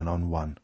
on one.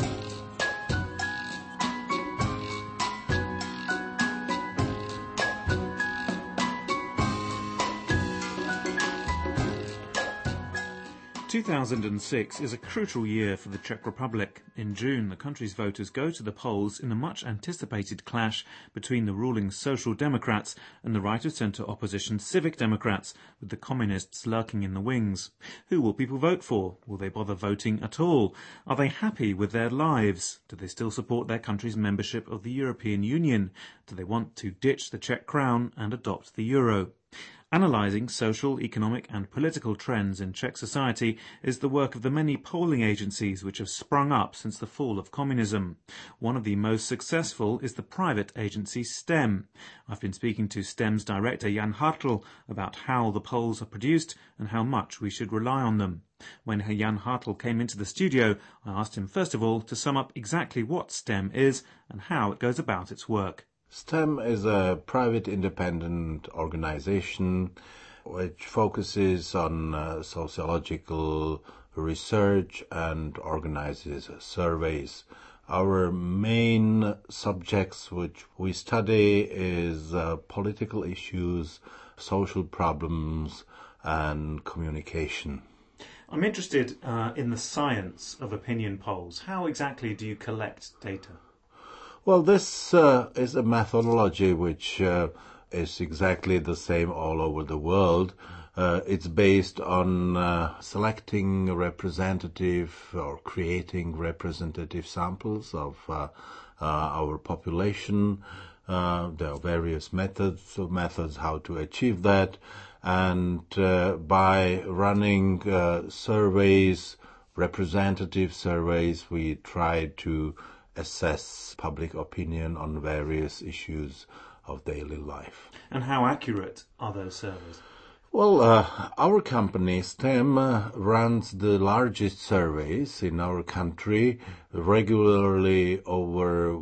2006 is a crucial year for the Czech Republic. In June, the country's voters go to the polls in a much-anticipated clash between the ruling Social Democrats and the right-of-centre opposition Civic Democrats, with the communists lurking in the wings. Who will people vote for? Will they bother voting at all? Are they happy with their lives? Do they still support their country's membership of the European Union? Do they want to ditch the Czech crown and adopt the euro? Analysing social, economic and political trends in Czech society is the work of the many polling agencies which have sprung up since the fall of communism. One of the most successful is the private agency STEM. I've been speaking to STEM's director Jan Hartl about how the polls are produced and how much we should rely on them. When Jan Hartl came into the studio, I asked him first of all to sum up exactly what STEM is and how it goes about its work. STEM is a private independent organization which focuses on sociological research and organizes surveys. Our main subjects which we study is political issues, social problems and communication. I'm interested in the science of opinion polls. How exactly do you collect data? Well, this is a methodology which is exactly the same all over the world. It's based on selecting representative or creating representative samples of our population. There are various methods how to achieve that. And by running surveys, representative surveys, we try to assess public opinion on various issues of daily life. And how accurate are those surveys? Well, our company, STEM, runs the largest surveys in our country, regularly over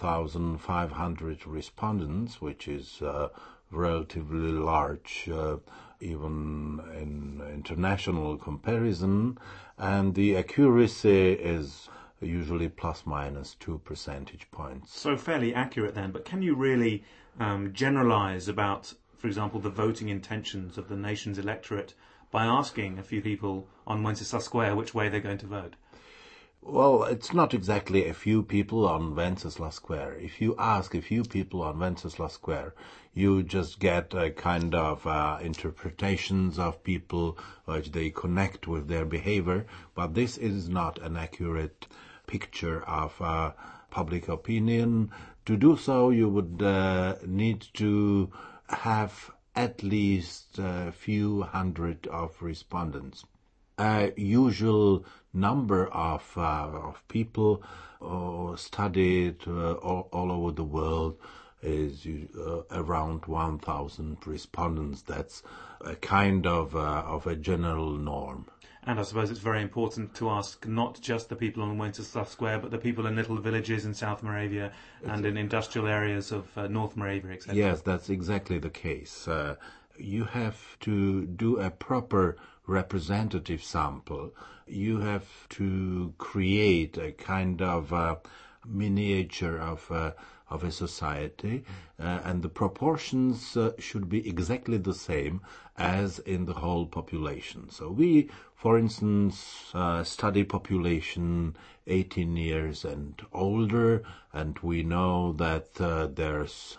1,500 respondents, which is relatively large, even in international comparison, and the accuracy is usually plus minus 2 percentage points. So fairly accurate then, but can you really generalise about, for example, the voting intentions of the nation's electorate by asking a few people on Wenceslas Square which way they're going to vote? Well, it's not exactly a few people on Wenceslas Square. If you ask a few people on Wenceslas Square, you just get a kind of interpretations of people which they connect with their behavior, but this is not an accurate picture of public opinion. To do so, you would need to have at least a few hundred of respondents. A usual number of people studied all over the world is around 1,000 respondents. That's a kind of a general norm. And I suppose it's very important to ask not just the people on Wenceslas Square, but the people in little villages in South Moravia and in industrial areas of North Moravia, etc. Yes, that's exactly the case. You have to do a proper representative sample. You have to create a kind of miniature of a society, and the proportions should be exactly the same as in the whole population. So we, for instance, study population 18 years and older, and we know that there's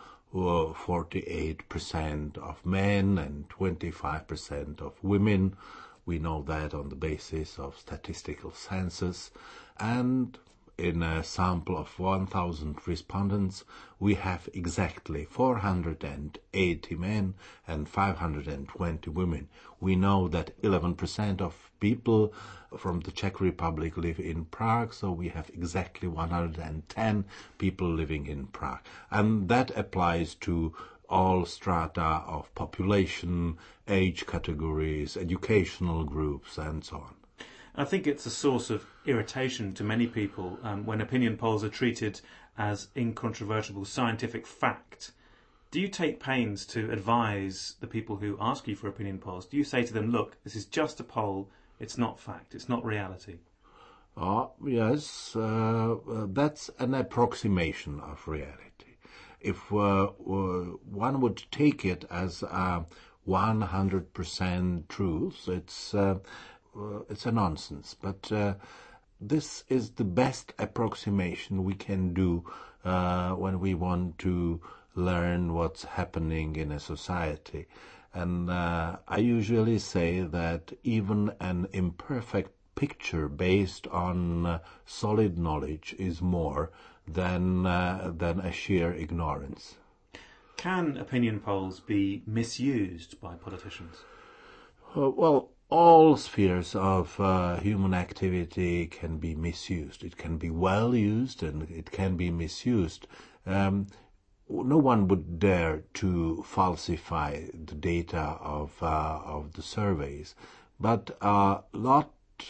48% of men and 25% of women. We know that on the basis of statistical census, and in a sample of 1,000 respondents, we have exactly 480 men and 520 women. We know that 11% of people from the Czech Republic live in Prague, so we have exactly 110 people living in Prague. And that applies to all strata of population, age categories, educational groups, and so on. I think it's a source of irritation to many people when opinion polls are treated as incontrovertible scientific fact. Do you take pains to advise the people who ask you for opinion polls? Do you say to them, look, this is just a poll, it's not fact, it's not reality? Yes, that's an approximation of reality. If one would take it as 100% truth, it's a nonsense. But this is the best approximation we can do when we want to learn what's happening in a society. And I usually say that even an imperfect picture based on solid knowledge is more than a sheer ignorance. Can opinion polls be misused by politicians? Well, all spheres of human activity can be misused. It can be well used and it can be misused. No one would dare to falsify the data of the surveys, but a lot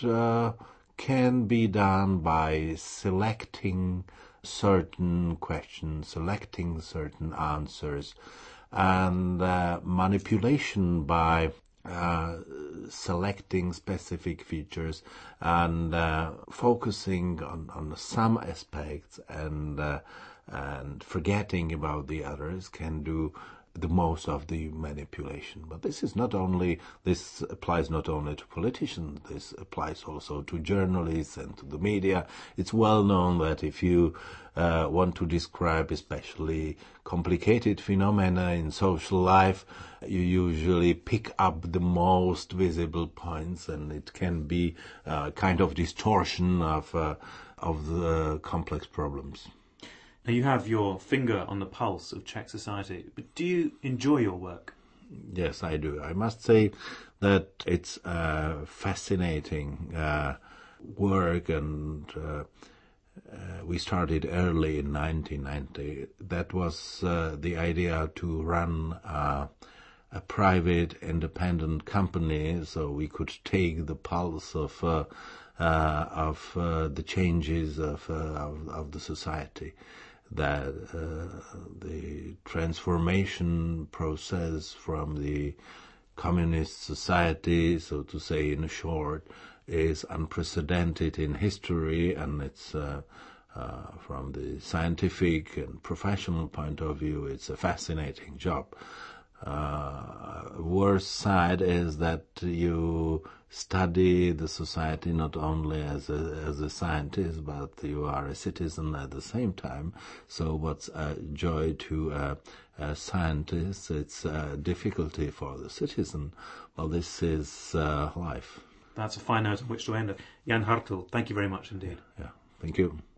can be done by selecting certain questions, selecting certain answers, and manipulation by selecting specific features and focusing on some aspects and forgetting about the others can do the most of the manipulation. But this applies not only to politicians, this applies also to journalists and to the media. It's well known that if you want to describe especially complicated phenomena in social life, you usually pick up the most visible points, and it can be a kind of distortion of the complex problems. Now, you have your finger on the pulse of Czech society, but do you enjoy your work? Yes, I do. I must say that it's a fascinating work, and we started early in 1990. That was the idea to run a private independent company so we could take the pulse of the changes of the society. That the transformation process from the communist society, so to say in short, is unprecedented in history, and it's from the scientific and professional point of view, it's a fascinating job. Worst side is that you study the society not only as a scientist, but you are a citizen at the same time. So what's a joy to a scientist, it's a difficulty for the citizen. Well, this is life. That's a fine note on which to end. Jan Hartl, thank you very much indeed. Yeah, thank you.